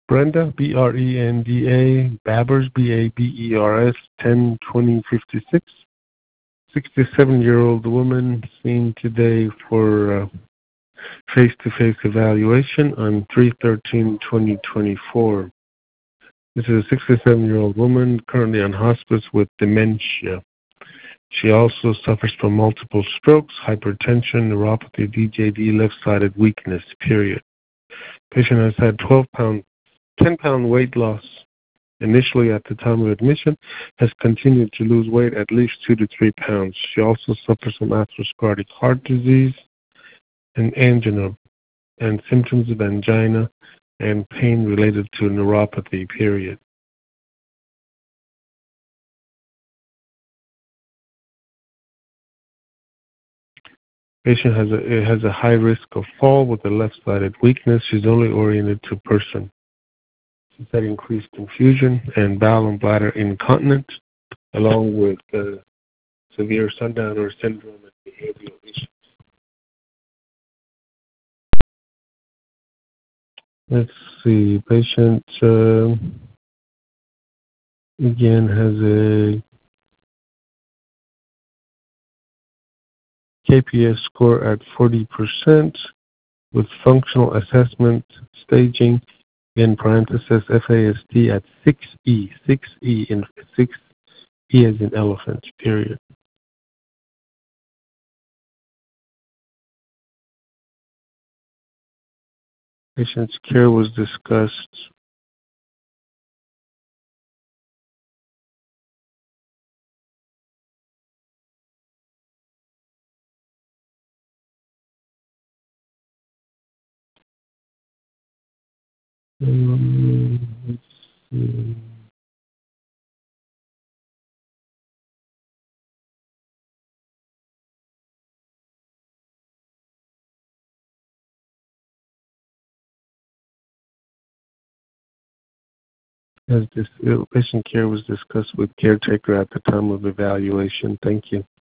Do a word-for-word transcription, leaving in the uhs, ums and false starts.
Brenda, B R E N D A, Babbers, B A B E R S, ten twenty fifty-six. sixty-seven-year-old woman seen today for uh, face-to-face evaluation on three thirteen twenty twenty-four. This is a sixty-seven-year-old woman currently on hospice with dementia. She also suffers from multiple strokes, hypertension, neuropathy, D J D, left-sided weakness, period. Patient has had twelve pound, ten pound weight loss initially at the time of admission, has continued to lose weight at least two to three pounds. She also suffers from atherosclerotic heart disease and angina and symptoms of angina and pain related to neuropathy, period. Patient has a, has a high risk of fall with a left-sided weakness. She's only oriented to person. She's had increased confusion and bowel and bladder incontinence, along with uh, severe sundowner syndrome and behavioral issues. Let's see. Patient uh, again has a K P S score at forty percent with functional assessment staging in parenthesis F A S T at six E, six E in six E as in elephant, period. Patient's care was discussed. Um, let's see. As this patient care was discussed with caretaker at the time of evaluation. Thank you.